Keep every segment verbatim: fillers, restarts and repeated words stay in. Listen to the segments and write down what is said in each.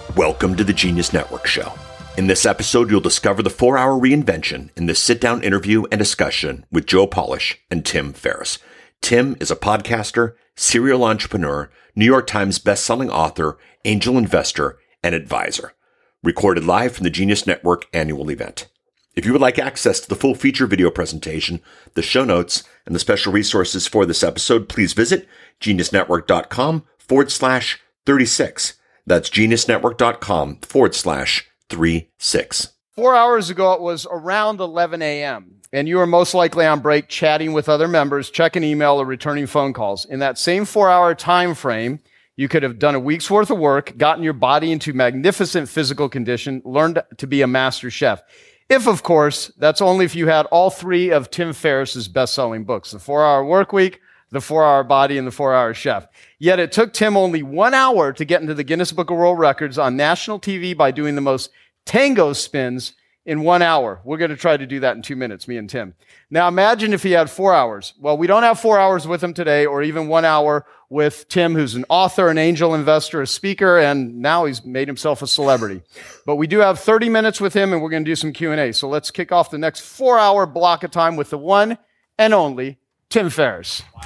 Welcome to the Genius Network Show. In this episode, you'll discover the four-hour reinvention in this sit-down interview and discussion with Joe Polish and Tim Ferriss. Tim is a podcaster, serial entrepreneur, New York Times bestselling author, angel investor, and advisor. Recorded live from the Genius Network annual event. If you would like access to the full feature video presentation, the show notes, and the special resources for this episode, please visit geniusnetwork.com forward slash 36. That's geniusnetwork.com forward slash 36. Four hours ago, it was around eleven a.m., and you were most likely on break chatting with other members, checking email, or returning phone calls. In that same four-hour time frame, you could have done a week's worth of work, gotten your body into magnificent physical condition, learned to be a master chef. If, of course, that's only if you had all three of Tim Ferriss's best-selling books, The four-Hour Workweek, The four-Hour Body, and The four-Hour Chef. Yet it took Tim only one hour to get into the Guinness Book of World Records on national T V by doing the most tango spins in one hour. We're going to try to do that in two minutes, me and Tim. Now imagine if he had four hours. Well, we don't have four hours with him today, or even one hour with Tim, who's an author, an angel investor, a speaker, and now he's made himself a celebrity. But we do have thirty minutes with him, and we're going to do some Q and A. So let's kick off the next four-hour block of time with the one and only Tim Ferriss. Wow.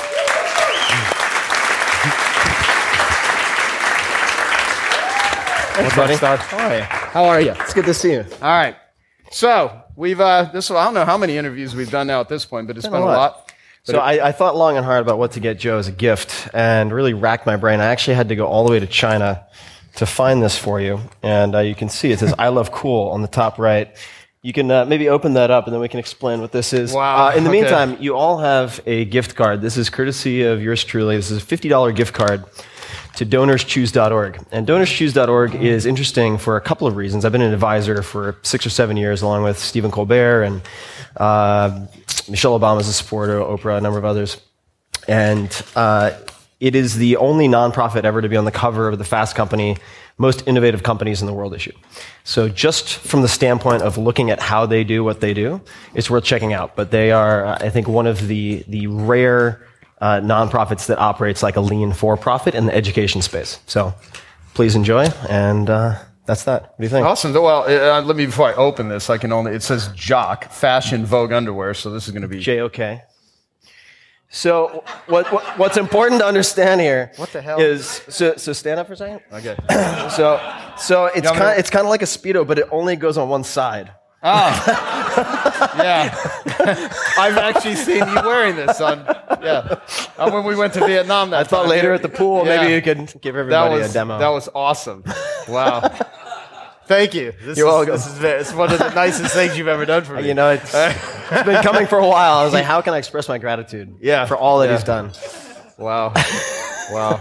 What's What's up, buddy? How are you? How are you? It's good to see you. All right. So we've uh, this. I don't know how many interviews we've done now at this point, but it's been, been a lot. lot. So it, I, I thought long and hard about what to get Joe as a gift, and really racked my brain. I actually had to go all the way to China to find this for you, and uh, you can see it says "I love cool" on the top right. You can uh, maybe open that up, and then we can explain what this is. Wow. Uh, in the okay. meantime, you all have a gift card. This is courtesy of yours truly. This is a fifty dollars gift card to donors choose dot org. And donors choose dot org is interesting for a couple of reasons. I've been an advisor for six or seven years, along with Stephen Colbert and uh, Michelle Obama's a supporter, Oprah, a number of others. And uh, it is the only nonprofit ever to be on the cover of the Fast Company Most Innovative Companies in the World issue. So just from the standpoint of looking at how they do what they do, it's worth checking out. But they are, I think, one of the, the rare Uh, nonprofits that operates like a lean for-profit in the education space. So please enjoy, and uh, that's that. What do you think? Awesome. Well, uh, let me, before I open this, I can only, it says Jock, Fashion Vogue Underwear, so this is going to be... J O K. So what, what what's important to understand here what the hell? is, so, so stand up for a second. Okay. so so it's kind of it's kind of like a Speedo, but it only goes on one side. Oh. Yeah. I've actually seen you wearing this on, yeah. Uh, when we went to Vietnam that I thought time, later you, at the pool, yeah. maybe you could give everybody was, a demo. That was awesome. Wow. Thank you. This You're is, welcome. This is, it's one of the nicest things you've ever done for me. You know, it's, it's been coming for a while. I was like, how can I express my gratitude yeah. for all that yeah. he's done? Wow. Wow.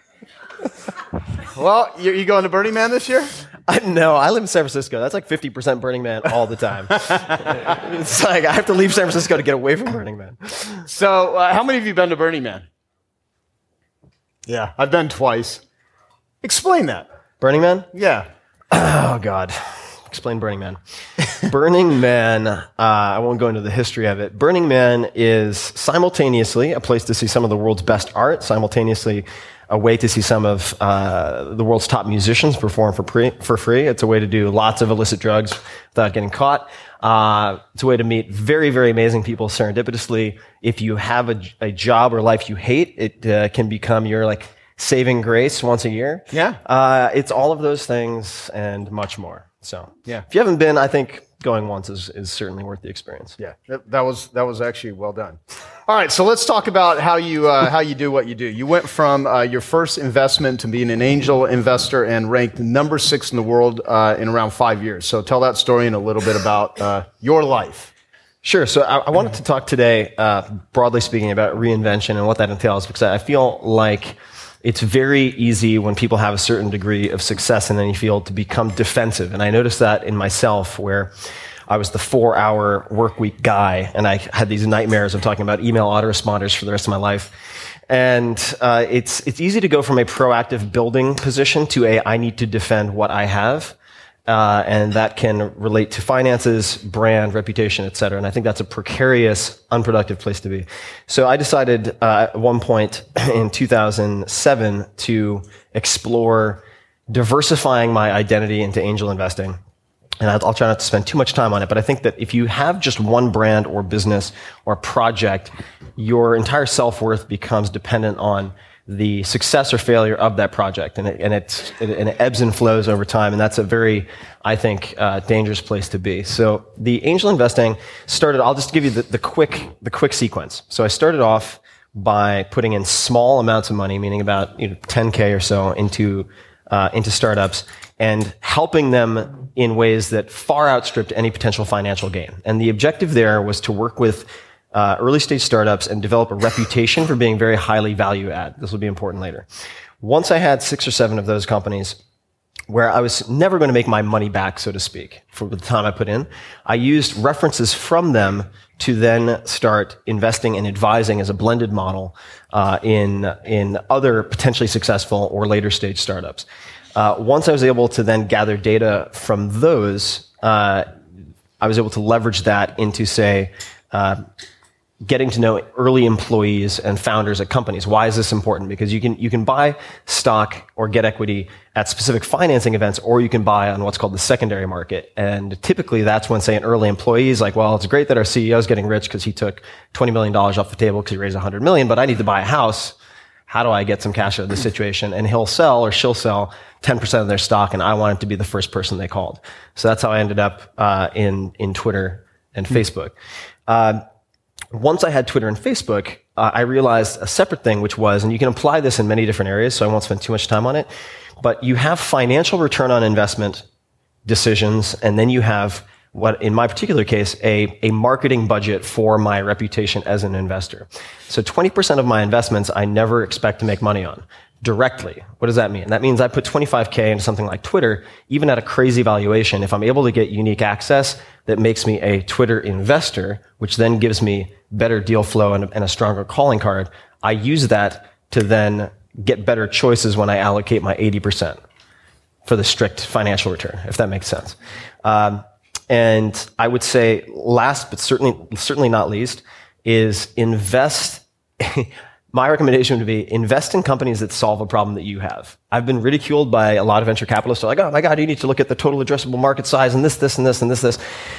Well, you, you going to Burning Man this year? I, no, I live in San Francisco. That's like fifty percent Burning Man all the time. It's like I have to leave San Francisco to get away from Burning Man. So, uh, how many of you been to Burning Man? Yeah, I've been twice. Explain that. Burning Man? Yeah. Oh, God. Explain Burning Man. Burning Man, uh, I won't go into the history of it. Burning Man is simultaneously a place to see some of the world's best art, simultaneously a way to see some of uh, the world's top musicians perform for, pre- for free. It's a way to do lots of illicit drugs without getting caught. Uh, it's a way to meet very, very amazing people serendipitously. If you have a, a job or life you hate, it uh, can become your like saving grace once a year. Yeah. Uh, it's all of those things and much more. So yeah. If you haven't been, I think going once is, is certainly worth the experience. Yeah, that, that was that was actually well done. All right, so let's talk about how you uh, how you do what you do. You went from uh, your first investment to being an angel investor and ranked number six in the world uh, in around five years. So tell that story and a little bit about uh, your life. Sure. So I, I wanted to talk today, uh, broadly speaking, about reinvention and what that entails, because I feel like it's very easy when people have a certain degree of success in any field to become defensive. And I noticed that in myself, where I was the four-hour work week guy, and I had these nightmares of talking about email autoresponders for the rest of my life. And uh, it's it's easy to go from a proactive building position to a I need to defend what I have. Uh, and that can relate to finances, brand, reputation, et cetera. And I think that's a precarious, unproductive place to be. So I decided uh, at one point in two thousand seven to explore diversifying my identity into angel investing. And I'll, I'll try not to spend too much time on it, but I think that if you have just one brand or business or project, your entire self-worth becomes dependent on the success or failure of that project, and it, and, it's, it, and it ebbs and flows over time, and that's a very, I think, uh, dangerous place to be. So the angel investing started, I'll just give you the, the quick the quick sequence. So I started off by putting in small amounts of money, meaning about you know, ten K or so into uh, into startups, and helping them in ways that far outstripped any potential financial gain. And the objective there was to work with Uh, early stage startups and develop a reputation for being very highly value add. This will be important later. Once I had six or seven of those companies where I was never going to make my money back, so to speak, for the time I put in, I used references from them to then start investing and advising as a blended model uh, in, in other potentially successful or later stage startups. Uh, once I was able to then gather data from those, uh, I was able to leverage that into, say, uh, getting to know early employees and founders at companies. Why is this important? Because you can, you can buy stock or get equity at specific financing events, or you can buy on what's called the secondary market. And typically that's when, say, an early employee is like, well, it's great that our C E O is getting rich because he took twenty million dollars off the table because he raised one hundred million dollars, but I need to buy a house. How do I get some cash out of this situation? And he'll sell or she'll sell ten percent of their stock, and I want him to be the first person they called. So that's how I ended up uh, in, in Twitter and Facebook. Uh, Once I had Twitter and Facebook, uh, I realized a separate thing, which was, and you can apply this in many different areas, so I won't spend too much time on it, but you have financial return on investment decisions, and then you have what, in my particular case, a, a marketing budget for my reputation as an investor. So twenty percent of my investments I never expect to make money on directly. What does that mean? That means I put twenty-five K into something like Twitter, even at a crazy valuation. If I'm able to get unique access that makes me a Twitter investor, which then gives me better deal flow and a, and a stronger calling card, I use that to then get better choices when I allocate my eighty percent for the strict financial return, if that makes sense. Um, and I would say last, but certainly, certainly not least, is invest. My recommendation would be invest in companies that solve a problem that you have. I've been ridiculed by a lot of venture capitalists who are like, oh my God, you need to look at the total addressable market size and this, this, and this, and this, this.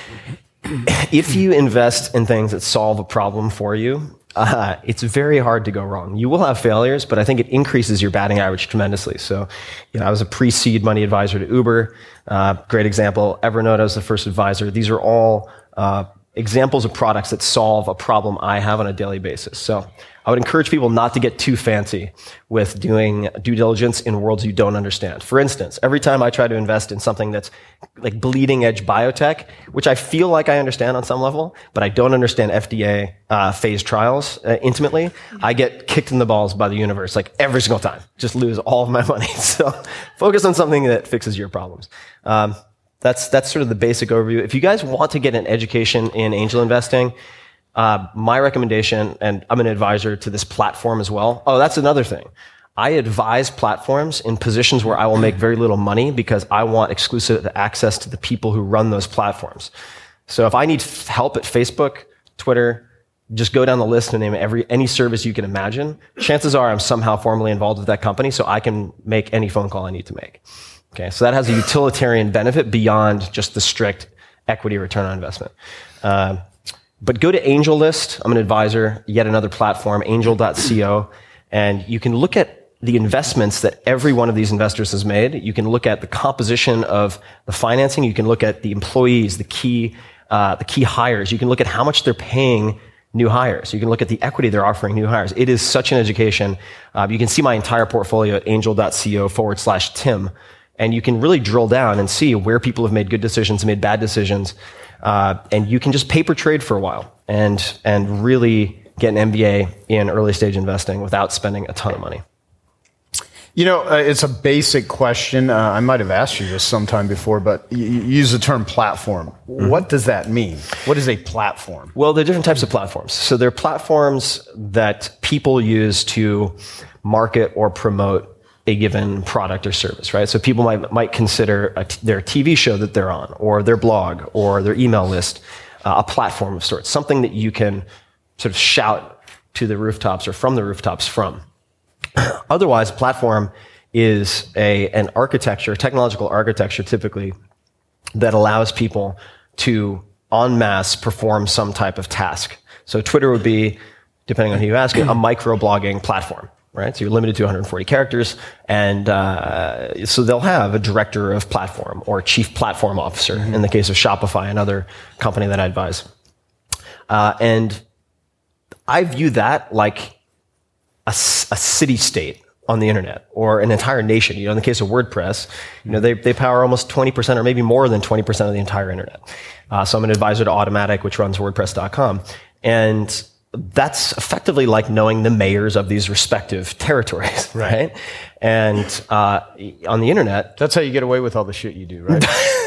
If you invest in things that solve a problem for you, uh, it's very hard to go wrong. You will have failures, but I think it increases your batting average tremendously. So, you know, I was a pre-seed money advisor to Uber. Uh, great example. Evernote, I was the first advisor. These are all uh, examples of products that solve a problem I have on a daily basis. So I would encourage people not to get too fancy with doing due diligence in worlds you don't understand. For instance, every time I try to invest in something that's like bleeding edge biotech, which I feel like I understand on some level, but I don't understand F D A uh, phase trials uh, intimately, I get kicked in the balls by the universe like every single time. Just lose all of my money. So focus on something that fixes your problems. Um, that's that's sort of the basic overview. If you guys want to get an education in angel investing, Uh, my recommendation, and I'm an advisor to this platform as well. Oh, that's another thing. I advise platforms in positions where I will make very little money because I want exclusive access to the people who run those platforms. So if I need help at Facebook, Twitter, just go down the list and name every any service you can imagine. Chances are I'm somehow formally involved with that company, so I can make any phone call I need to make. Okay, so that has a utilitarian benefit beyond just the strict equity return on investment. Uh, But go to AngelList. I'm an advisor, yet another platform, angel dot co, and you can look at the investments that every one of these investors has made. You can look at the composition of the financing. You can look at the employees, the key, uh, the key hires. You can look at how much they're paying new hires. You can look at the equity they're offering new hires. It is such an education. Uh, you can see my entire portfolio at angel dot co forward slash Tim, and you can really drill down and see where people have made good decisions, made bad decisions. Uh, and you can just paper trade for a while and and really get an M B A in early stage investing without spending a ton of money. You know, uh, it's a basic question. Uh, I might have asked you this sometime before, but you, you use the term platform. Mm-hmm. What does that mean? What is a platform? Well, there are different types of platforms. So there are platforms that people use to market or promote a given product or service, right? So people might might consider a t- their T V show that they're on, or their blog, or their email list, uh, a platform of sorts, something that you can sort of shout to the rooftops or from the rooftops from. Otherwise, a platform is a an architecture, technological architecture typically, that allows people to en masse perform some type of task. So Twitter would be, depending on who you ask, a microblogging platform, right? So you're limited to one hundred forty characters, and uh, so they'll have a director of platform or chief platform officer mm-hmm. in the case of Shopify, another company that I advise. Uh, and I view that like a, a city-state on the internet, or an entire nation. You know, in the case of WordPress, you know, they, they power almost twenty percent or maybe more than twenty percent of the entire internet. Uh, so I'm an advisor to Automatic, which runs WordPress dot com. And that's effectively like knowing the mayors of these respective territories, right? right? And uh, on the internet... That's how you get away with all the shit you do, right?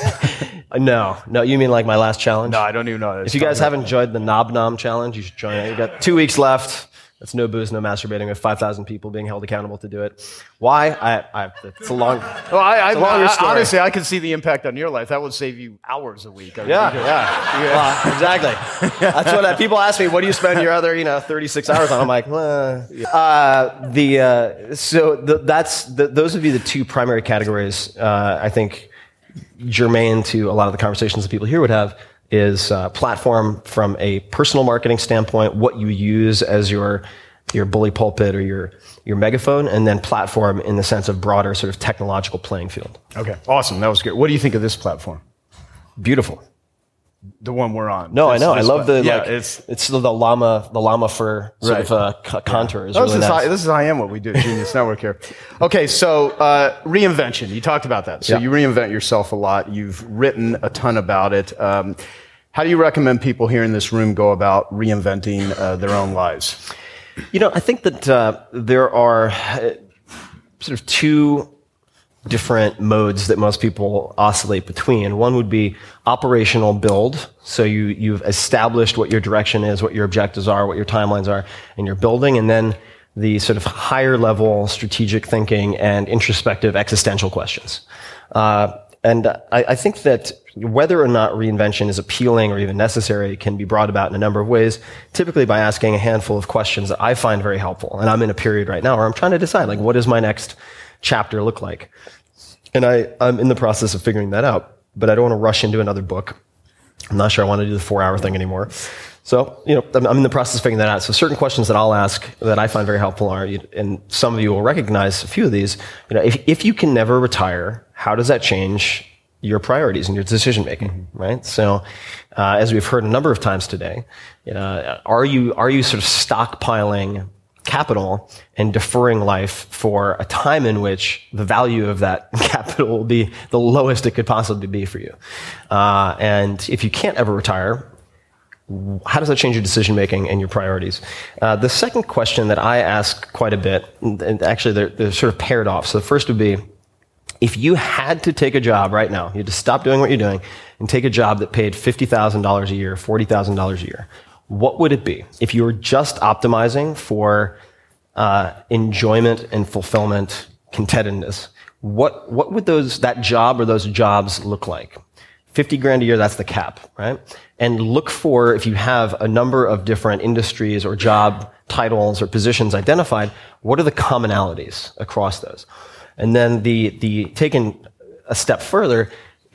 No, no, you mean like my last challenge? No, I don't even know. If you guys haven't enjoyed the Knob Nom challenge, you should join it. You got two weeks left. That's no booze, no masturbating. We have five thousand people being held accountable to do it. Why? I, I, it's a long, well, I, I, it's a longer I, story. Honestly, I can see the impact on your life. That would save you hours a week. I mean, yeah, yeah, yeah. Well, exactly. That's what I, people ask me. What do you spend your other, you know, thirty-six hours on? I'm like, well, uh, the uh, so the, that's the, those would be the two primary categories. Uh, I think germane to a lot of the conversations that people here would have. Is uh, platform from a personal marketing standpoint, what you use as your your bully pulpit or your your megaphone, and then platform in the sense of broader sort of technological playing field. Okay, awesome. That was good. What do you think of this platform? Beautiful. The one we're on. No, this, I know. I love the yeah, like. It's it's the, the llama the llama fur sort right. of uh, c- contour is oh, really this nice. Is high, this is I am what we do at Genius Network here. Okay, so uh, reinvention. You talked about that. So yeah. you reinvent yourself a lot. You've written a ton about it. Um, How do you recommend people here in this room go about reinventing uh, their own lives? You know, I think that uh, there are uh, sort of two different modes that most people oscillate between. One would be operational build. So you, you've established what your direction is, what your objectives are, what your timelines are, and you're building. And then the sort of higher level strategic thinking and introspective existential questions. Uh, and I, I think that whether or not reinvention is appealing or even necessary can be brought about in a number of ways, typically by asking a handful of questions that I find very helpful. And I'm in a period right now where I'm trying to decide, like, what does my next chapter look like? And I, I'm in the process of figuring that out, but I don't want to rush into another book. I'm not sure I want to do the four-hour thing anymore. So, you know, I'm in the process of figuring that out. So certain questions that I'll ask that I find very helpful are, and some of you will recognize a few of these, you know, if, if you can never retire, how does that change your priorities and your decision making, mm-hmm. right? So, uh, as we've heard a number of times today, uh, are you are you sort of stockpiling capital and deferring life for a time in which the value of that capital will be the lowest it could possibly be for you? Uh, and if you can't ever retire, how does that change your decision making and your priorities? Uh, the second question that I ask quite a bit, and actually they're, they're sort of paired off. So the first would be, if you had to take a job right now, you had to stop doing what you're doing and take a job that paid fifty thousand dollars a year, forty thousand dollars a year, what would it be? If you were just optimizing for uh, enjoyment and fulfillment, contentedness, what what would those that job or those jobs look like? fifty grand a year, that's the cap, right? And look for, if you have a number of different industries or job titles or positions identified, what are the commonalities across those? And then the, the taken a step further,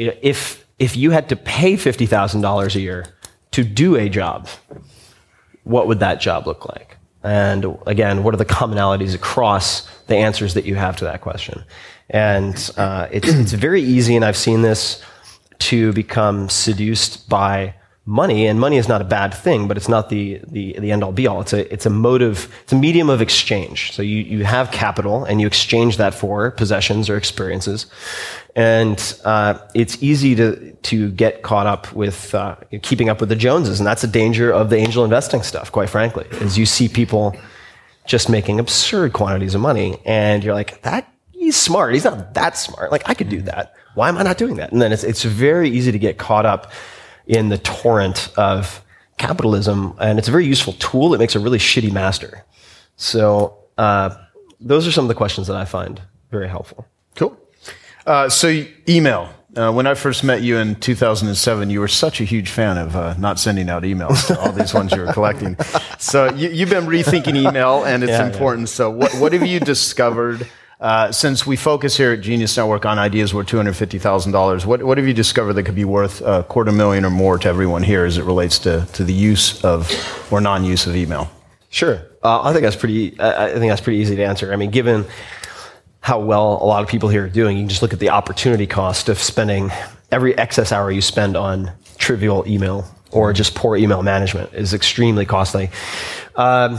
if, if you had to pay fifty thousand dollars a year to do a job, what would that job look like? And again, what are the commonalities across the answers that you have to that question? And uh, it's, it's very easy, and I've seen this, to become seduced by money, and money is not a bad thing, but it's not the, the, the end-all be-all. It's a, it's a motive, it's a medium of exchange. So you, you have capital and you exchange that for possessions or experiences. And, uh, it's easy to, to get caught up with, uh, keeping up with the Joneses. And that's a danger of the angel investing stuff, quite frankly, is you see people just making absurd quantities of money and you're like, that, he's smart. He's not that smart. Like, I could do that. Why am I not doing that? And then it's, it's very easy to get caught up in the torrent of capitalism, and it's a very useful tool. It makes a really shitty master. So uh, those are some of the questions that I find very helpful. Cool. Uh, so email. Uh, when I first met you in two thousand seven, you were such a huge fan of uh, not sending out emails to all these ones you were collecting. So you, you've been rethinking email, and it's yeah, important. Yeah. So what, what have you discovered Uh, since we focus here at Genius Network on ideas worth two hundred fifty thousand dollars, what, what have you discovered that could be worth a quarter million or more to everyone here as it relates to, to the use of or non-use of email? Sure. Uh, I think that's pretty. I, I think that's pretty easy to answer. I mean, given how well a lot of people here are doing, you can just look at the opportunity cost of spending every excess hour you spend on trivial email or just poor email management is extremely costly. Um,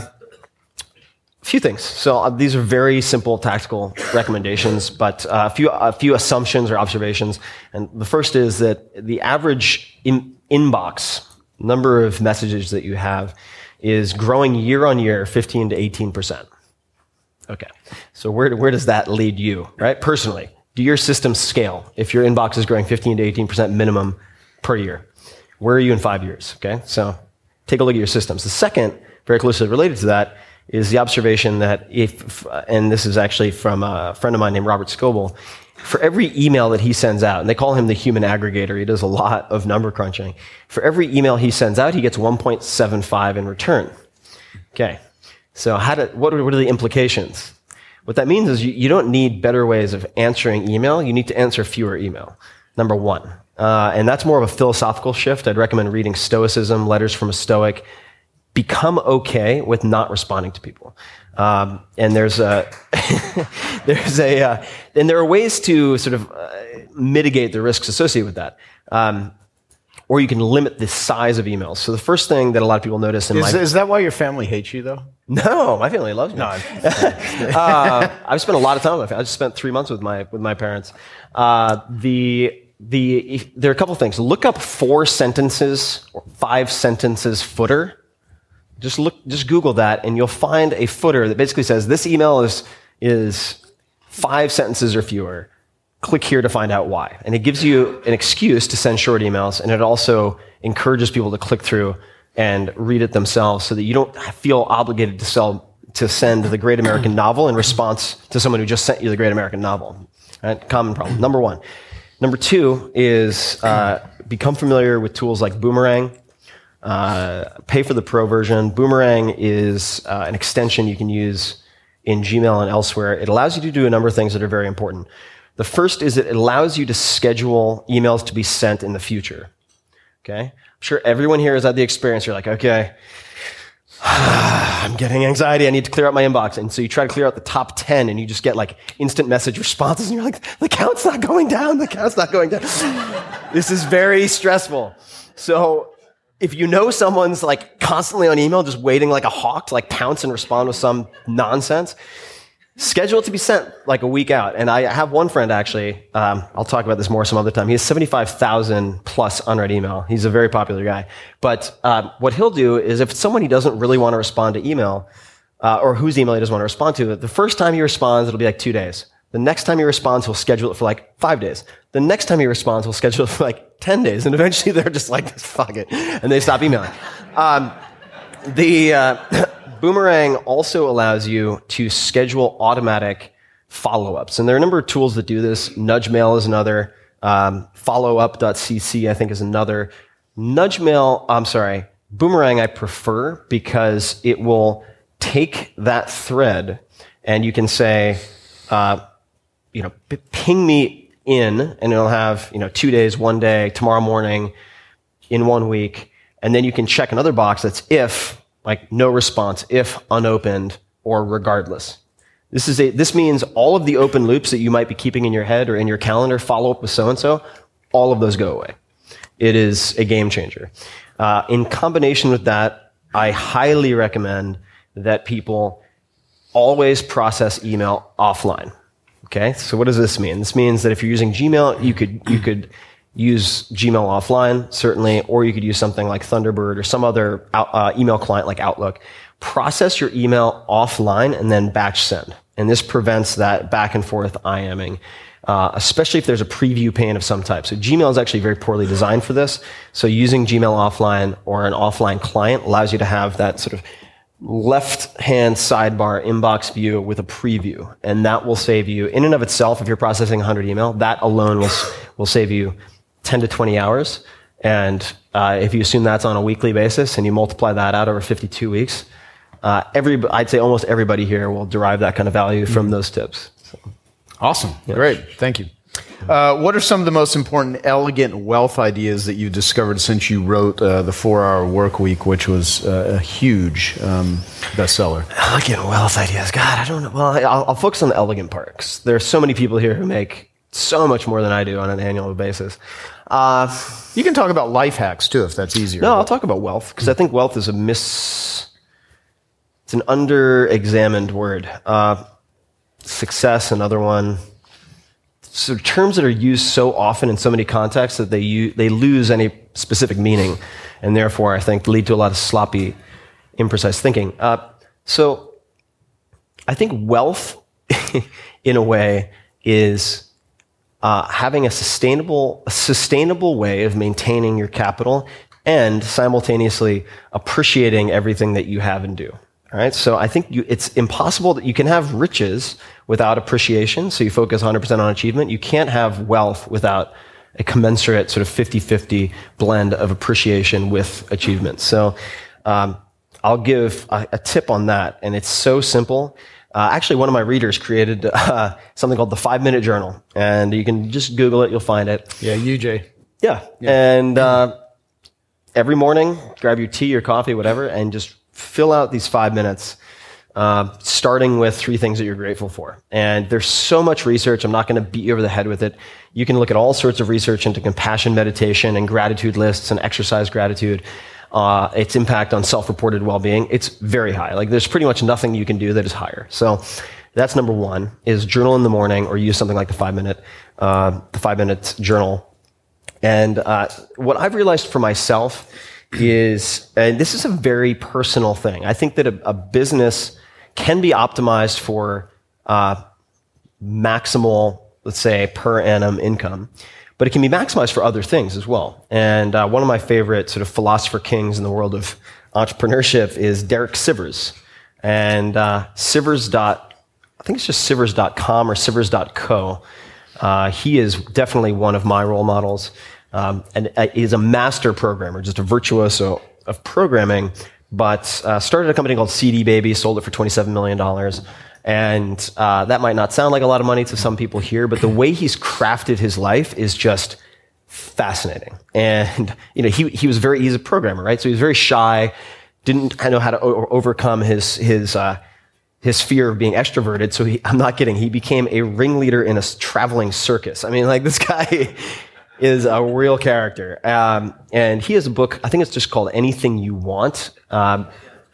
A few things. So uh, these are very simple tactical recommendations, but uh, a few a few assumptions or observations. And the first is that the average in, inbox number of messages that you have is growing year on year, fifteen to eighteen percent. Okay. So where where does that lead you, right? Personally, do your systems scale if your inbox is growing fifteen to eighteen percent minimum per year? Where are you in five years? Okay. So take a look at your systems. The second, very closely related to that, is the observation that if, and this is actually from a friend of mine named Robert Scoble, for every email that he sends out, and they call him the human aggregator, he does a lot of number crunching. For every email he sends out, he gets one point seven five in return. Okay, so how do, what, are, what are the implications? What that means is you, you don't need better ways of answering email, you need to answer fewer email, number one. Uh, and that's more of a philosophical shift. I'd recommend reading Stoicism, Letters from a Stoic. Become okay with not responding to people. Um, and there's a, there's a, uh, and there are ways to sort of uh, mitigate the risks associated with that. Um, or you can limit the size of emails. So the first thing that a lot of people notice in is, my... Is that why your family hates you, though? No, my family loves me. No, uh, I've spent a lot of time with my family. I just spent three months with my, with my parents. Uh, the, the, there are a couple of things. Look up four sentences or five sentences footer. Just look, just Google that, and you'll find a footer that basically says this email is is five sentences or fewer. Click here to find out why, and it gives you an excuse to send short emails, and it also encourages people to click through and read it themselves, so that you don't feel obligated to sell to send the Great American Novel in response to someone who just sent you the Great American Novel. Right? Common problem. Number one. Number two is uh, become familiar with tools like Boomerang. Uh, pay for the pro version. Boomerang is uh, an extension you can use in Gmail and elsewhere. It allows you to do a number of things that are very important. The first is it allows you to schedule emails to be sent in the future. Okay? I'm sure everyone here has had the experience. You're like, okay, I'm getting anxiety. I need to clear out my inbox. And so you try to clear out the top ten and you just get like instant message responses and you're like, the count's not going down. The count's not going down. This is very stressful. So if you know someone's like constantly on email, just waiting like a hawk to like pounce and respond with some nonsense, schedule it to be sent like a week out. And I have one friend actually, um, I'll talk about this more some other time. He has seventy-five thousand plus unread email. He's a very popular guy. But um, what he'll do is if it's someone he doesn't really want to respond to email, uh, or whose email he doesn't want to respond to, the first time he responds, it'll be like two days. The next time he responds, he'll schedule it for like five days. The next time he responds, he'll schedule it for like ten days. And eventually they're just like, fuck it. And they stop emailing. Um, the uh, Boomerang also allows you to schedule automatic follow-ups. And there are a number of tools that do this. Nudge Mail is another. Um, followup dot c c, I think, is another. Nudge Mail, I'm sorry, Boomerang I prefer because it will take that thread and you can say, uh, you know, ping me in, and it'll have, you know, two days, one day, tomorrow morning, in one week, and then you can check another box that's if, like no response, if unopened, or regardless. This is a, this means all of the open loops that you might be keeping in your head or in your calendar, follow up with so-and-so, all of those go away. It is a game changer. Uh, in combination with that, I highly recommend that people always process email offline. Okay, so what does this mean? This means that if you're using Gmail, you could you could use Gmail offline, certainly, or you could use something like Thunderbird or some other uh, email client like Outlook. Process your email offline and then batch send. And this prevents that back and forth IMing, uh, especially if there's a preview pane of some type. So Gmail is actually very poorly designed for this. So using Gmail offline or an offline client allows you to have that sort of left-hand sidebar inbox view with a preview, and that will save you, in and of itself, if you're processing one hundred email, that alone will will save you ten to twenty hours. And uh, if you assume that's on a weekly basis and you multiply that out over fifty-two weeks, uh, every I'd say almost everybody here will derive that kind of value from those tips. So. Awesome. Yeah. Great. Thank you. Uh, what are some of the most important elegant wealth ideas that you've discovered since you wrote uh, The four-Hour Work Week, which was uh, a huge um, bestseller? Elegant wealth ideas. God, I don't know. Well, I'll, I'll focus on the elegant part, 'cause there are so many people here who make so much more than I do on an annual basis. Uh, you can talk about life hacks, too, if that's easier. No, I'll talk about wealth, because I think wealth is a mis... It's an under-examined word. Uh, success, another one. So terms that are used so often in so many contexts that they use, they lose any specific meaning, and therefore, I think, lead to a lot of sloppy, imprecise thinking. Uh, so I think wealth, in a way, is uh, having a sustainable, a sustainable way of maintaining your capital and simultaneously appreciating everything that you have and do. All right, so I think you, it's impossible that you can have riches without appreciation, so you focus one hundred percent on achievement. You can't have wealth without a commensurate sort of fifty-fifty blend of appreciation with achievement. So um, I'll give a, a tip on that, and it's so simple. Uh, actually, one of my readers created uh, something called the Five-Minute Journal, and you can just Google it, you'll find it. Yeah, U J. Yeah, yeah. and uh, every morning, grab your tea or coffee, whatever, and just fill out these five minutes, uh, starting with three things that you're grateful for. And there's so much research. I'm not going to beat you over the head with it. You can look at all sorts of research into compassion meditation and gratitude lists and exercise gratitude, uh, its impact on self-reported well-being. It's very high. Like there's pretty much nothing you can do that is higher. So that's number one, is journal in the morning or use something like the five minute, uh, the five minute journal. And uh, what I've realized for myself is, and this is a very personal thing, I think that a, a business can be optimized for uh, maximal, let's say, per annum income, but it can be maximized for other things as well. And uh, one of my favorite sort of philosopher kings in the world of entrepreneurship is Derek Sivers. And uh, Sivers dot, I think it's just Sivers dot com or Sivers dot co. Uh, he is definitely one of my role models. Um, and uh, is a master programmer, just a virtuoso of programming, but uh, started a company called C D Baby, sold it for twenty-seven million dollars. And uh, that might not sound like a lot of money to some people here, but the way he's crafted his life is just fascinating. And you know, he he was very he's a programmer, right? So he was very shy, didn't know how to o- overcome his his uh, his fear of being extroverted. So he, I'm not kidding, he became a ringleader in a traveling circus. I mean, like this guy is a real character. Um, and he has a book, I think it's just called Anything You Want. Um,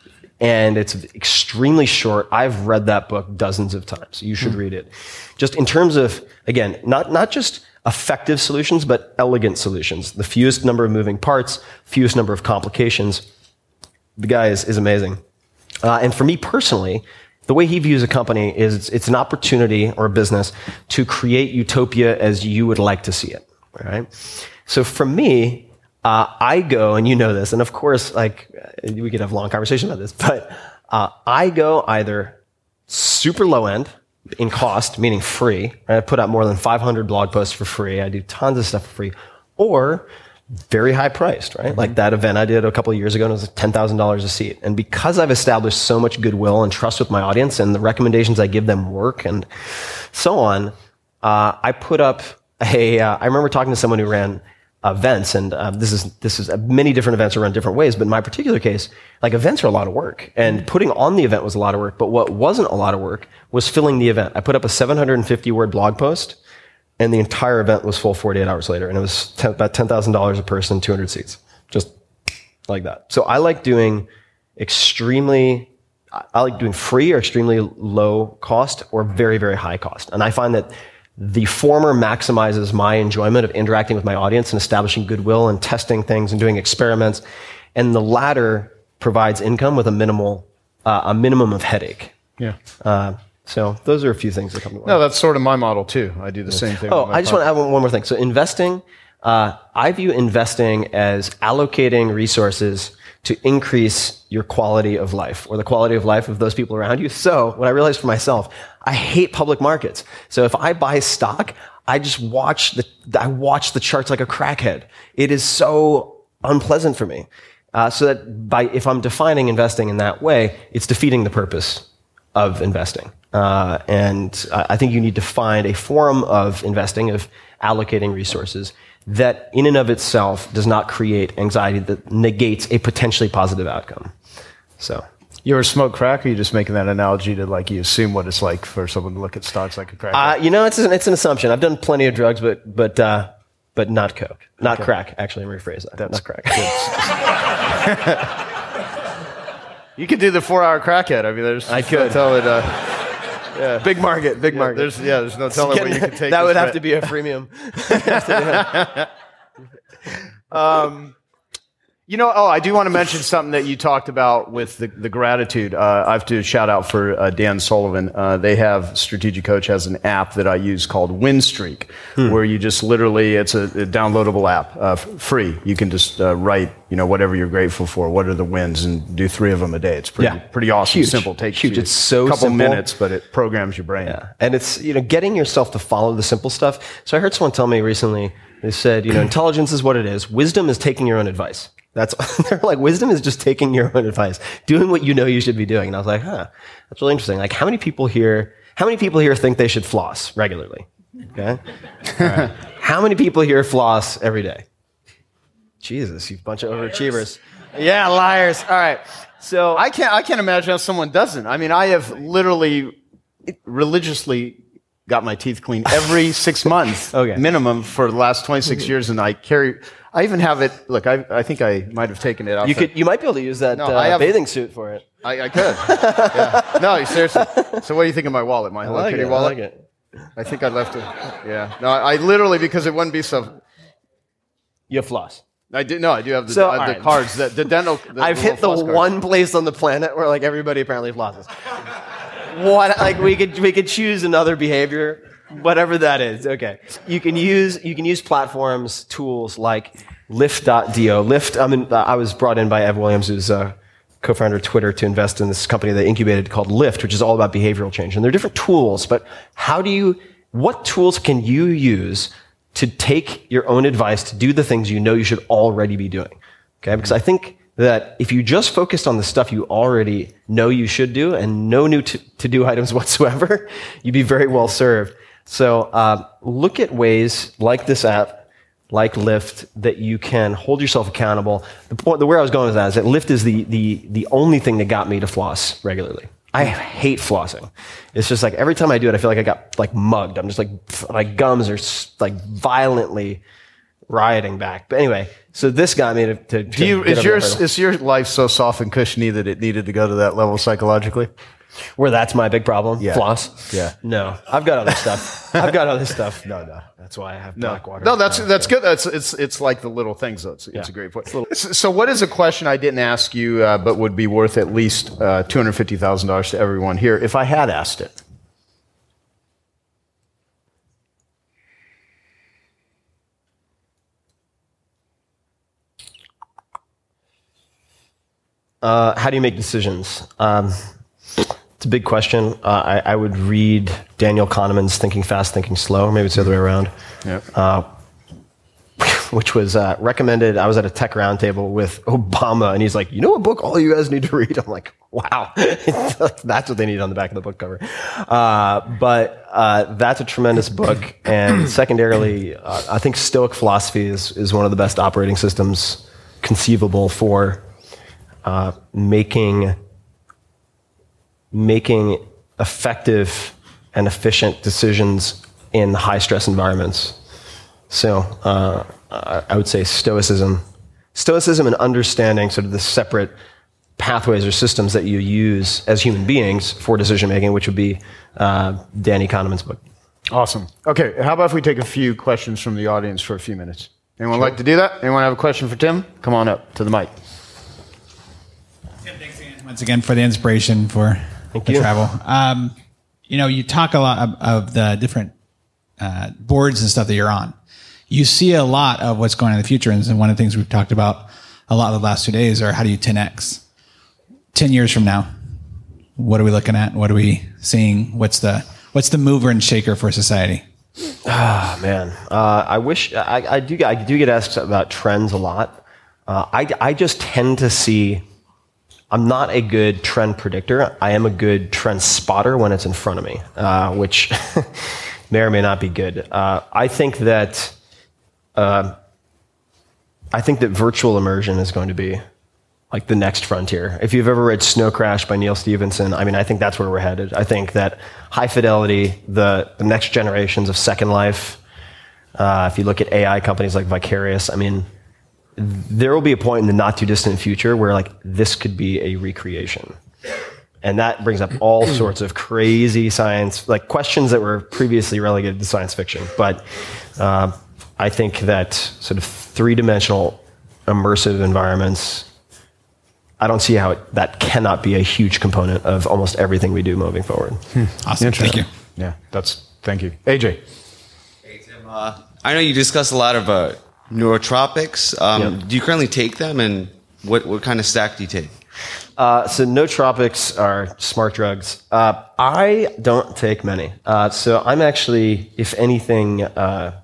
and it's extremely short. I've read that book dozens of times. You should mm. read it. Just in terms of, again, not, not just effective solutions, but elegant solutions. The fewest number of moving parts, fewest number of complications. The guy is, is amazing. Uh, and for me personally, the way he views a company is it's, it's an opportunity or a business to create utopia as you would like to see it. All right. So for me, uh, I go, and you know this, and of course, like we could have a long conversation about this, but uh, I go either super low end in cost, meaning free. Right? I put out more than five hundred blog posts for free. I do tons of stuff for free, or very high priced, right? Mm-hmm. Like that event I did a couple of years ago, and it was ten thousand dollars a seat. And because I've established so much goodwill and trust with my audience, and the recommendations I give them work, and so on, uh, I put up. Hey, uh, I remember talking to someone who ran events, and uh, this is this is uh, many different events are run different ways. But in my particular case, like events are a lot of work, and putting on the event was a lot of work. But what wasn't a lot of work was filling the event. I put up a seven hundred fifty word blog post, and the entire event was full forty-eight hours later, and it was ten, about ten thousand dollars a person, two hundred seats, just like that. So I like doing extremely. I like doing free or extremely low cost or very very high cost, and I find that the former maximizes my enjoyment of interacting with my audience and establishing goodwill and testing things and doing experiments. And the latter provides income with a minimal, uh, a minimum of headache. Yeah. Uh, so those are a few things that come to mind. No, that's sort of my model too. I do the same thing. Oh, I just want to add one, one more thing. So investing, uh, I view investing as allocating resources to increase your quality of life or the quality of life of those people around you. So what I realized for myself, I hate public markets. So if I buy stock, I just watch the, I watch the charts like a crackhead. It is so unpleasant for me. Uh, so that by, if I'm defining investing in that way, it's defeating the purpose of investing. Uh, and I think you need to find a form of investing, of allocating resources, that in and of itself does not create anxiety that negates a potentially positive outcome. So, you ever smoke crack, or are you just making that analogy to like you assume what it's like for someone to look at stocks like a crack? Uh, you know, it's an, it's an assumption. I've done plenty of drugs, but but uh, but not coke, not okay. crack. Actually, let me rephrase that. That's not crack. You could do the four-hour crackhead. I mean, there's I could no tell it. Uh, yeah. Big market, big yeah, market. There's, yeah, there's no telling what you could take. That would have rent. to be a freemium. um, you know, oh, I do want to mention something that you talked about with the, the gratitude. Uh, I have to shout out for uh, Dan Sullivan. Uh, they have, Strategic Coach has an app that I use called Winstreak, hmm. where you just literally, it's a, a downloadable app, uh, f- free. You can just uh, write, you know, whatever you're grateful for, what are the wins, and do three of them a day. It's pretty, yeah. pretty awesome, Huge. simple. Takes Huge. you It's so a couple simple. minutes, but it programs your brain. Yeah. And it's, you know, getting yourself to follow the simple stuff. So I heard someone tell me recently, they said, you know, intelligence is what it is. Wisdom is taking your own advice. That's, they're like, wisdom is just taking your own advice, doing what you know you should be doing. And I was like, huh, that's really interesting. Like, how many people here, how many people here think they should floss regularly? Okay. All right. How many people here floss every day? Jesus, you bunch of overachievers. Yeah, liars. All right. So I can't, I can't imagine how someone doesn't. I mean, I have literally religiously got my teeth cleaned every six months okay. minimum for the last twenty-six years, and I carry. I even have it. Look, I, I think I might have taken it out. You could, you might be able to use that no, uh, I have, bathing suit for it. I, I could. Yeah. No, seriously. So, what do you think of my wallet? My Hello I like Kitty it, wallet. I like it. I think I left it. Yeah. No, I, I literally, because it wouldn't be so. You have floss. I do. No, I do have the, so, uh, the right. cards. The, the dental. The, I've the hit the one place on the planet where like everybody apparently flosses. What? Like we could we could choose another behavior. Whatever that is, okay. You can use you can use platforms, tools like Lyft dot do. Lyft. I mean, I was brought in by Ev Williams, who's a co-founder of Twitter, to invest in this company they incubated called Lyft, which is all about behavioral change. And they're different tools, but how do you? What tools can you use to take your own advice to do the things you know you should already be doing? Okay, because I think that if you just focused on the stuff you already know you should do and no new to, to do items whatsoever, you'd be very well served. So uh, look at ways like this app, like Lyft, that you can hold yourself accountable. The point, the where I was going with that is that Lyft is the the the only thing that got me to floss regularly. I hate flossing. It's just like every time I do it, I feel like I got like mugged. I'm just like my gums are like violently rioting back. But anyway, so this got me to. to, to do you, is your is your life so soft and cushiony that it needed to go to that level psychologically? Where that's my big problem? Yeah. Floss? Yeah. No. I've got other stuff. I've got other stuff. No, no. That's why I have no. black water. No, that's that's good. That's it's it's like the little things, though. It's, yeah. it's a great point. So what is a question I didn't ask you, uh, but would be worth at least uh, two hundred fifty thousand dollars to everyone here if I had asked it? Uh, how do you make decisions? Um, it's a big question. Uh, I, I would read Daniel Kahneman's Thinking Fast, Thinking Slow, or maybe it's the other way around, yep. uh, which was uh, recommended. I was at a tech roundtable with Obama, and he's like, you know what book all you guys need to read? I'm like, wow. That's what they need on the back of the book cover. Uh, but uh, that's a tremendous book. And secondarily, uh, I think Stoic philosophy is, is one of the best operating systems conceivable for Uh, making making effective and efficient decisions in high stress environments. So uh, I would say stoicism, stoicism, and understanding sort of the separate pathways or systems that you use as human beings for decision making, which would be uh, Danny Kahneman's book. Awesome. Okay, how about if we take a few questions from the audience for a few minutes? Anyone sure. like to do that? Anyone have a question for Tim? Come on up to the mic. Tim, thanks again, once again for the inspiration for Thank the you. travel. Um, you know, you talk a lot of, of the different uh, boards and stuff that you're on. You see a lot of what's going on in the future, and one of the things we've talked about a lot of the last two days are how do you ten X? ten years from now, what are we looking at? What are we seeing? What's the what's the mover and shaker for society? Ah, oh, man. Uh, I wish I, I do. I do get asked about trends a lot. Uh, I I just tend to see I'm not a good trend predictor. I am a good trend spotter when it's in front of me, uh, which may or may not be good. Uh, I think that uh, I think that virtual immersion is going to be like the next frontier. If you've ever read Snow Crash by Neil Stephenson, I mean, I think that's where we're headed. I think that high fidelity, the, the next generations of Second Life, uh, if you look at A I companies like Vicarious, I mean, there will be a point in the not too distant future where like this could be a recreation. And that brings up all sorts of crazy science, like questions that were previously relegated to science fiction. But uh, I think that sort of three-dimensional immersive environments, I don't see how it, that cannot be a huge component of almost everything we do moving forward. Hmm. Awesome. Thank you. Yeah, that's, thank you. A J. Hey, Tim. Uh, I know you discussed a lot of uh, nootropics. Um, Yep. Do you currently take them, and what, what kind of stack do you take? Uh, so nootropics are smart drugs. Uh, I don't take many. Uh, so I'm actually, if anything, uh,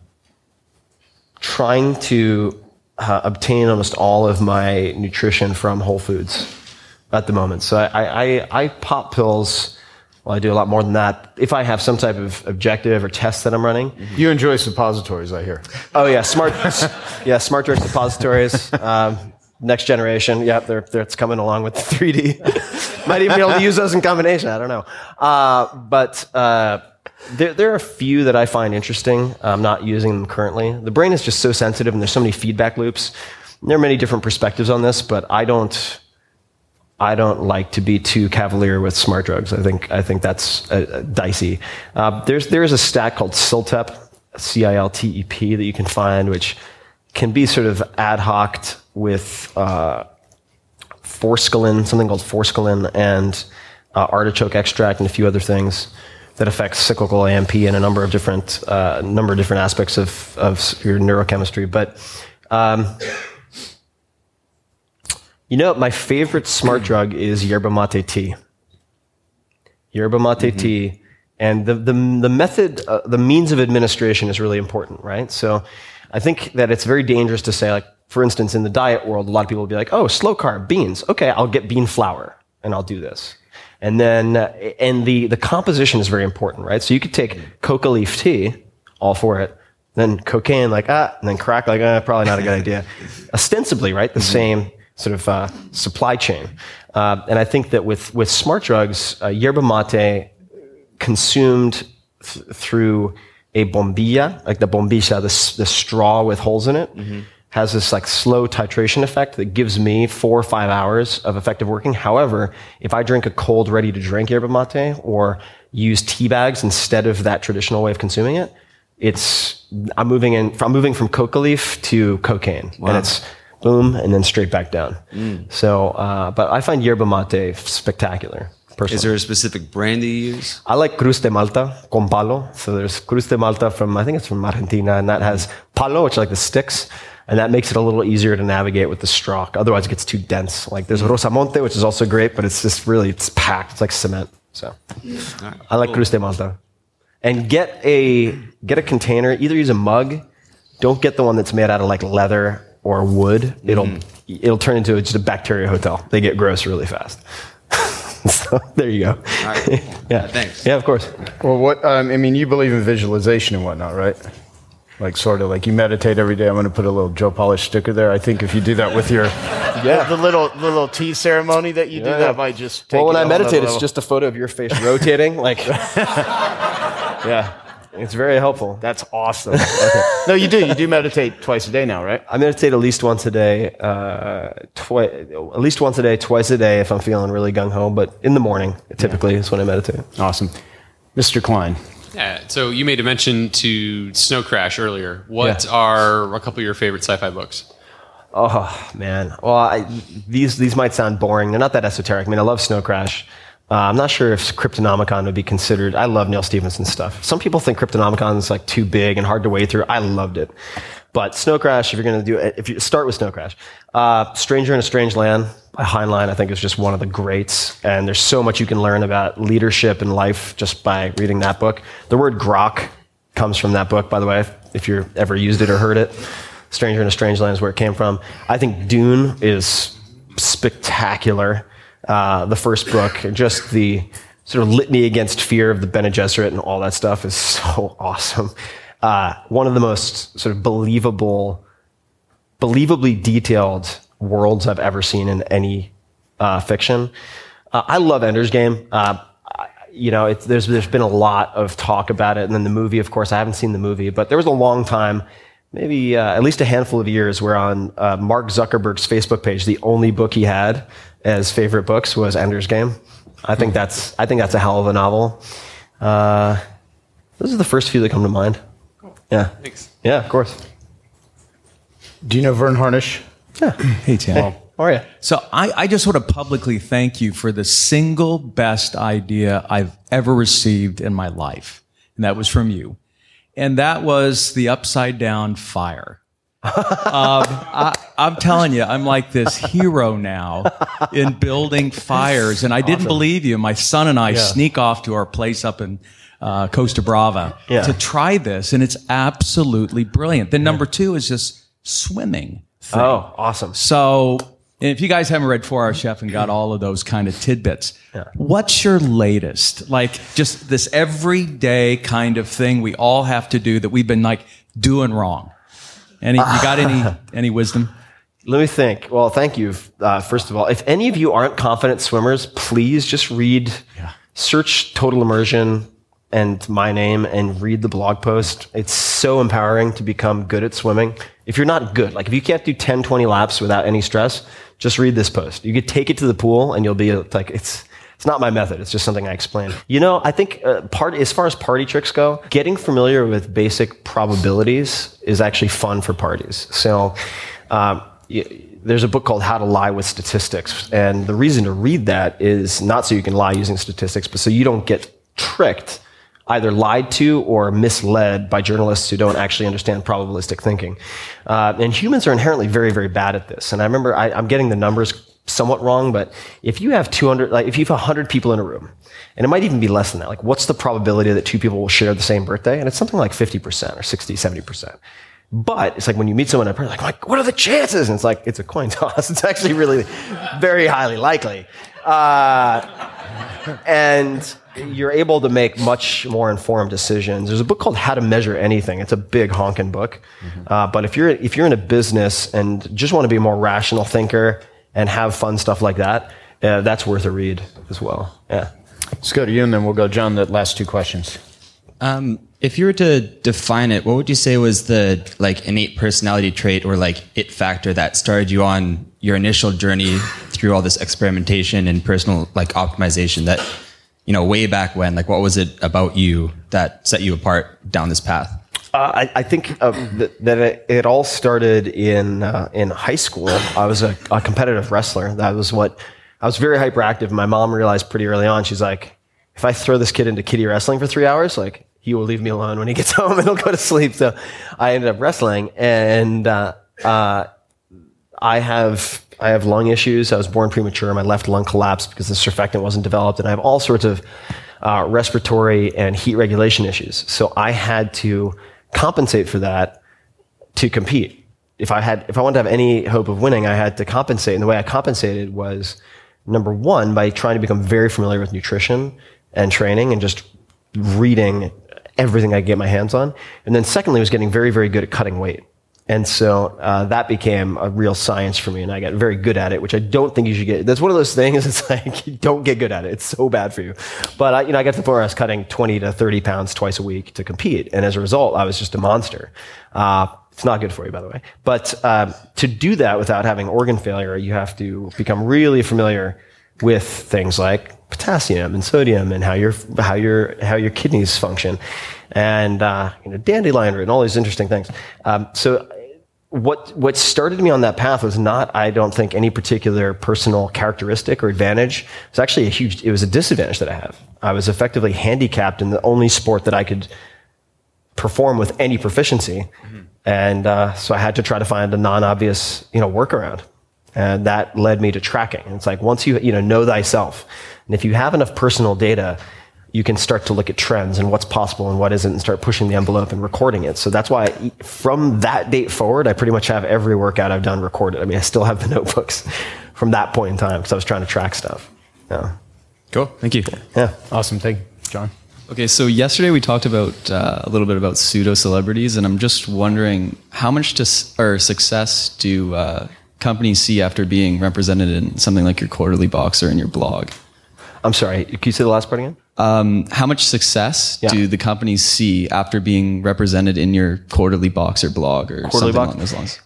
trying to uh, obtain almost all of my nutrition from Whole Foods at the moment. So I, I, I pop pills. Well, I do a lot more than that. If I have some type of objective or test that I'm running. You enjoy suppositories, I hear. Oh yeah, smart, yeah, smart drug suppositories. Um, next generation, yeah, they're, they're, it's coming along with the three D. Might even be able to use those in combination. I don't know. Uh, but uh, there, there are a few that I find interesting. I'm not using them currently. The brain is just so sensitive, and there's so many feedback loops. There are many different perspectives on this, but I don't. I don't like to be too cavalier with smart drugs. I think I think that's uh, uh, dicey. Uh, there's there's a stack called Ciltep, C I L T E P, that you can find, which can be sort of ad hoc with uh, forskolin, something called forskolin, and uh, artichoke extract, and a few other things that affects cyclical A M P and a number of different uh, number of different aspects of of your neurochemistry. But um, you know, my favorite smart drug is yerba mate tea. Yerba mate mm-hmm. tea, and the the the method, uh, the means of administration is really important, right? So, I think that it's very dangerous to say, like, for instance, in the diet world, a lot of people will be like, "Oh, slow carb beans. Okay, I'll get bean flour and I'll do this." And then, uh, and the the composition is very important, right? So you could take coca leaf tea, all for it. Then cocaine, like ah, and then crack, like ah, probably not a good idea. Ostensibly, right, the mm-hmm. same sort of uh, supply chain. Uh, and I think that with, with smart drugs, uh, yerba mate consumed th- through a bombilla, like the bombilla, the, the straw with holes in it, mm-hmm. has this like slow titration effect that gives me four or five hours of effective working. However, if I drink a cold, ready to drink yerba mate or use tea bags instead of that traditional way of consuming it, it's, I'm moving in, I'm moving from coca leaf to cocaine. Wow. And it's, boom, and then straight back down. Mm. So, uh, but I find yerba mate spectacular, personally. Is there a specific brand that you use? I like Cruz de Malta, con palo. So there's Cruz de Malta from, I think it's from Argentina, and that has palo, which is like the sticks, and that makes it a little easier to navigate with the straw. Otherwise, it gets too dense. Like there's Rosamonte, which is also great, but it's just really, it's packed. It's like cement. So right, I like cool. Cruz de Malta. And get a, get a container, either use a mug. Don't get the one that's made out of like leather or wood. It'll mm. it'll turn into just a bacteria hotel. They get gross really fast. So there you go. All right. Yeah. Thanks. Yeah, of course. Well, what um, I mean, you believe in visualization and whatnot, right? Like sort of like you meditate every day. I'm going to put a little Joe Polish sticker there. I think if you do that with your yeah the little the little tea ceremony that you do, yeah. that might just take well. When I meditate, it's level. just a photo of your face rotating, like yeah. It's very helpful. That's awesome. Okay. No, you do. You do meditate twice a day now, right? I meditate at least once a day, uh, twi- at least once a day, twice a day if I'm feeling really gung-ho, but in the morning, typically, yeah. is when I meditate. Awesome. Mister Klein. Yeah, so you made a mention to Snow Crash earlier. What yeah. are a couple of your favorite sci-fi books? Oh, man. Well, I, these these might sound boring. They're not that esoteric. I mean, I love Snow Crash. Uh, I'm not sure if Cryptonomicon would be considered. I love Neil Stephenson's stuff. Some people think Cryptonomicon is like too big and hard to wade through. I loved it. But Snow Crash, if you're going to do it, if you start with Snow Crash, uh, Stranger in a Strange Land by Heinlein, I think is just one of the greats. And there's so much you can learn about leadership and life just by reading that book. The word grok comes from that book, by the way, if, if you've ever used it or heard it. Stranger in a Strange Land is where it came from. I think Dune is spectacular. uh, the first book, just the sort of litany against fear of the Bene Gesserit and all that stuff is so awesome. Uh, one of the most sort of believable, believably detailed worlds I've ever seen in any uh, fiction. Uh, I love Ender's Game. Uh, you know, it's, there's there's been a lot of talk about it, and then the movie, of course, I haven't seen the movie, but there was a long time, maybe uh, at least a handful of years, where on uh, Mark Zuckerberg's Facebook page, the only book he had as favorite books was Ender's Game. I think that's I think that's a hell of a novel. Uh, those are the first few that come to mind. Cool. Yeah. Thanks. Yeah, of course. Do you know Vern Harnish? Yeah. Hey, Tim. Hey, how are you? So I, I just want to publicly thank you for the single best idea I've ever received in my life, and that was from you. And that was the upside down fire. um, I, I'm telling you, I'm like this hero now in building fires. And I didn't Awesome. believe you. My son and I Yeah. sneak off to our place up in uh, Costa Brava Yeah. to try this, and it's absolutely brilliant. Then number two is just swimming thing. Oh, awesome. So if you guys haven't read four hour Chef and got all of those kind of tidbits, what's your latest? Like just this everyday kind of thing we all have to do that we've been like doing wrong. Any, you got any, any wisdom? Let me think. Well, thank you. Uh, first of all, if any of you aren't confident swimmers, please just read, search Total Immersion and my name and read the blog post. It's so empowering to become good at swimming. If you're not good, like if you can't do ten, twenty laps without any stress, just read this post. You could take it to the pool and you'll be like, it's, it's not my method. It's just something I explain. You know, I think uh, part, as far as party tricks go, getting familiar with basic probabilities is actually fun for parties. So, um, y- there's a book called How to Lie with Statistics. And the reason to read that is not so you can lie using statistics, but so you don't get tricked, either lied to or misled by journalists who don't actually understand probabilistic thinking. Uh, and humans are inherently very, very bad at this. And I remember I, I'm getting the numbers somewhat wrong, but if you have two hundred, like if you have one hundred people in a room, and it might even be less than that, like what's the probability that two people will share the same birthday? And it's something like fifty percent or sixty, seventy percent. But it's like when you meet someone in person, like, like, what are the chances? And it's like, it's a coin toss. It's actually really very highly likely. Uh, and you're able to make much more informed decisions. There's a book called How to Measure Anything. It's a big honking book. Mm-hmm. Uh, but if you're, if you're in a business and just want to be a more rational thinker and have fun stuff like that, uh, that's worth a read as well. Yeah. Let's go to you, and then we'll go, John, the last two questions. Um, if you were to define it, what would you say was the like innate personality trait or like it factor that started you on your initial journey through all this experimentation and personal like optimization that, you know, way back when, like what was it about you that set you apart down this path? Uh, I, I think uh, th- that it, it all started in uh, in high school. I was a, a competitive wrestler. That was what I was very hyperactive. My mom realized pretty early on. She's like, if I throw this kid into kiddie wrestling for three hours, like he will leave me alone when he gets home and he'll go to sleep. So I ended up wrestling, and uh, uh, I have I have lung issues. I was born premature. My left lung collapsed because the surfactant wasn't developed, and I have all sorts of uh, respiratory and heat regulation issues. So I had to compensate for that to compete. If I had, if I wanted to have any hope of winning, I had to compensate. And the way I compensated was, number one, by trying to become very familiar with nutrition and training and just reading everything I could get my hands on. And then secondly, was getting very, very good at cutting weight. And so uh, that became a real science for me, and I got very good at it, which I don't think you should get. That's one of those things. It's like you don't get good at it; it's so bad for you. But I, you know, I got to the point where I was cutting twenty to thirty pounds twice a week to compete, and as a result, I was just a monster. Uh, it's not good for you, by the way. But uh, to do that without having organ failure, you have to become really familiar with things like potassium and sodium and how your how your how your kidneys function, and uh, you know, dandelion root and all these interesting things. Um, so. What what started me on that path was not, I don't think, any particular personal characteristic or advantage. It was actually a huge, it was a disadvantage that I have. I was effectively handicapped in the only sport that I could perform with any proficiency. Mm-hmm. And uh, so I had to try to find a non-obvious, you know, workaround. And that led me to tracking. And it's like, once you, you know, know thyself, and if you have enough personal data, you can start to look at trends and what's possible and what isn't and start pushing the envelope and recording it. So that's why from that date forward, I pretty much have every workout I've done recorded. I mean, I still have the notebooks from that point in time because I was trying to track stuff. Yeah. Cool. Thank you. Yeah. Awesome. Thank you, John. Okay, so yesterday we talked about uh, a little bit about pseudo celebrities, and I'm just wondering how much to, or success do uh, companies see after being represented in something like your quarterly box or in your blog? I'm sorry. Can you say the last part again? Um, how much success Yeah. do the companies see after being represented in your quarterly box or blog or Quarterly something box? along those lines?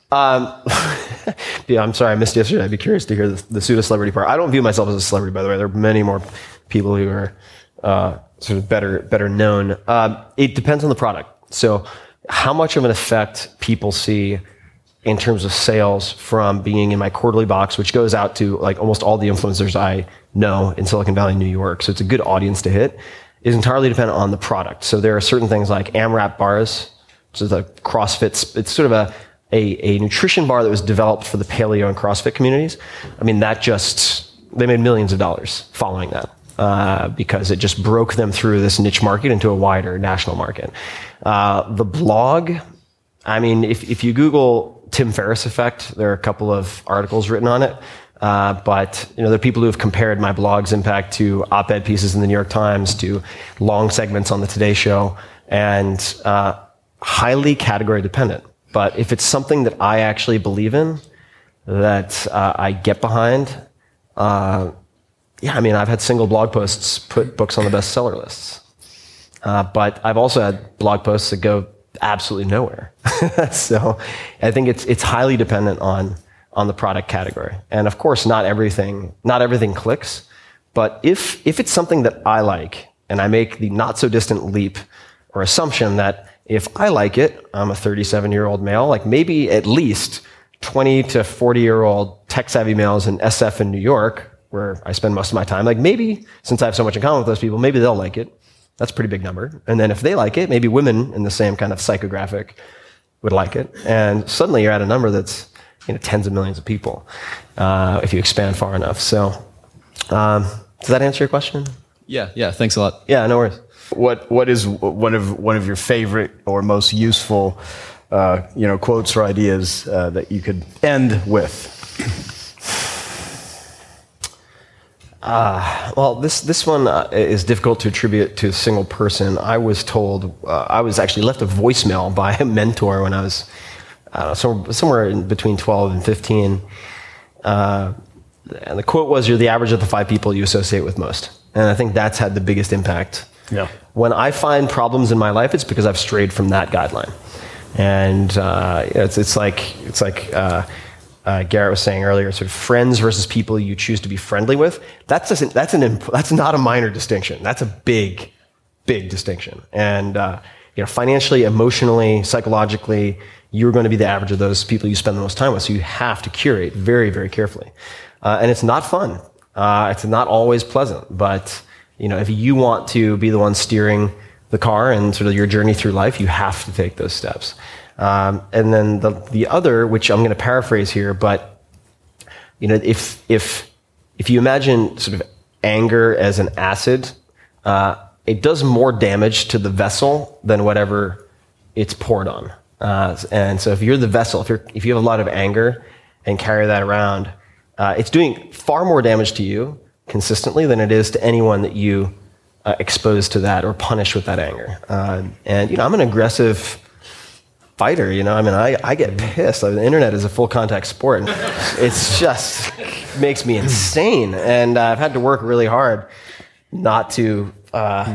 Um, yeah, I'm sorry. I missed yesterday. I'd be curious to hear the, the pseudo celebrity part. I don't view myself as a celebrity, by the way. There are many more people who are uh, sort of better better known. Um, it depends on the product. So, how much of an effect people see in terms of sales from being in my quarterly box, which goes out to like almost all the influencers I know in Silicon Valley, New York. So it's a good audience to hit, is entirely dependent on the product. So there are certain things like AMRAP bars, which is a CrossFit, it's sort of a, a, a nutrition bar that was developed for the paleo and CrossFit communities. I mean, that just, they made millions of dollars following that. Uh, because it just broke them through this niche market into a wider national market. Uh, the blog, I mean, if, if you Google Tim Ferriss effect, there are a couple of articles written on it. Uh, but, you know, there are people who have compared my blog's impact to op-ed pieces in the New York Times, to long segments on the Today Show, and uh, highly category dependent. But if it's something that I actually believe in, that uh, I get behind, uh, yeah, I mean, I've had single blog posts put books on the bestseller lists. Uh, but I've also had blog posts that go absolutely nowhere. So I think it's it's highly dependent on on the product category. And of course, not everything not everything clicks. But if if it's something that I like, and I make the not so distant leap or assumption that if I like it, I'm a thirty-seven-year-old male, like maybe at least twenty to forty-year-old tech-savvy males in S F in New York, where I spend most of my time, like maybe, since I have so much in common with those people, maybe they'll like it. That's a pretty big number. And then if they like it, maybe women in the same kind of psychographic would like it. And suddenly you're at a number that's, you know, tens of millions of people, uh, if you expand far enough. So, um, does that answer your question? Yeah, yeah, thanks a lot. Yeah, no worries. What What is one of one of your favorite or most useful, uh, you know, quotes or ideas uh, that you could end with? Uh, well, this this one uh, is difficult to attribute to a single person. I was told, uh, I was actually left a voicemail by a mentor when I was, I don't know, somewhere, somewhere in between twelve and fifteen. Uh, and the quote was, "You're the average of the five people you associate with most." And I think that's had the biggest impact. Yeah. When I find problems in my life, it's because I've strayed from that guideline. And uh, it's it's like it's like. Uh, Uh, Garrett was saying earlier, sort of friends versus people you choose to be friendly with. That's a, that's an that's not a minor distinction. That's a big, big distinction. And uh, you know, financially, emotionally, psychologically, you're going to be the average of those people you spend the most time with. So you have to curate very, very carefully. Uh, and it's not fun. Uh, it's not always pleasant. But you know, if you want to be the one steering the car and sort of your journey through life, you have to take those steps. Um, and then the the other, which I'm going to paraphrase here, but you know, if if if you imagine sort of anger as an acid, uh, it does more damage to the vessel than whatever it's poured on. Uh, and so, if you're the vessel, if you're if you have a lot of anger and carry that around, uh, it's doing far more damage to you consistently than it is to anyone that you uh, expose to that or punish with that anger. Uh, and you know, I'm an aggressive fighter, you know, I mean, I, I get pissed. I mean, the internet is a full contact sport. And it's just makes me insane. And uh, I've had to work really hard not to uh,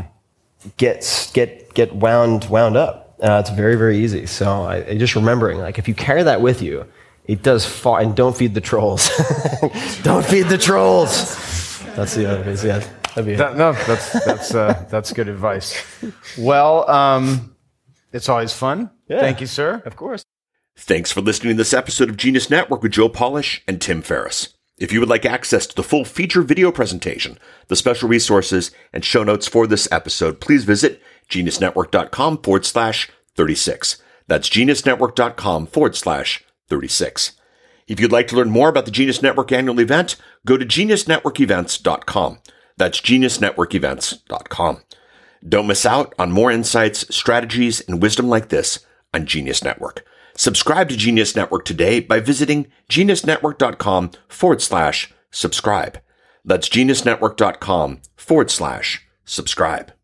get get get wound wound up. Uh, it's very, very easy. So I, I just remembering, like, if you carry that with you, it does far. And don't feed the trolls. Don't feed the trolls. That's the other piece. Yeah, that'd be that, no, that's that's uh, that's good advice. Well, um, it's always fun. Yeah. Thank you, sir. Of course. Thanks for listening to this episode of Genius Network with Joe Polish and Tim Ferriss. If you would like access to the full feature video presentation, the special resources, and show notes for this episode, please visit geniusnetwork.com forward slash 36. That's geniusnetwork.com forward slash 36. If you'd like to learn more about the Genius Network annual event, go to genius network events dot com. That's genius network events dot com. Don't miss out on more insights, strategies, and wisdom like this on Genius Network. Subscribe to Genius Network today by visiting geniusnetwork.com forward slash subscribe. That's genius network dot com forward slash subscribe.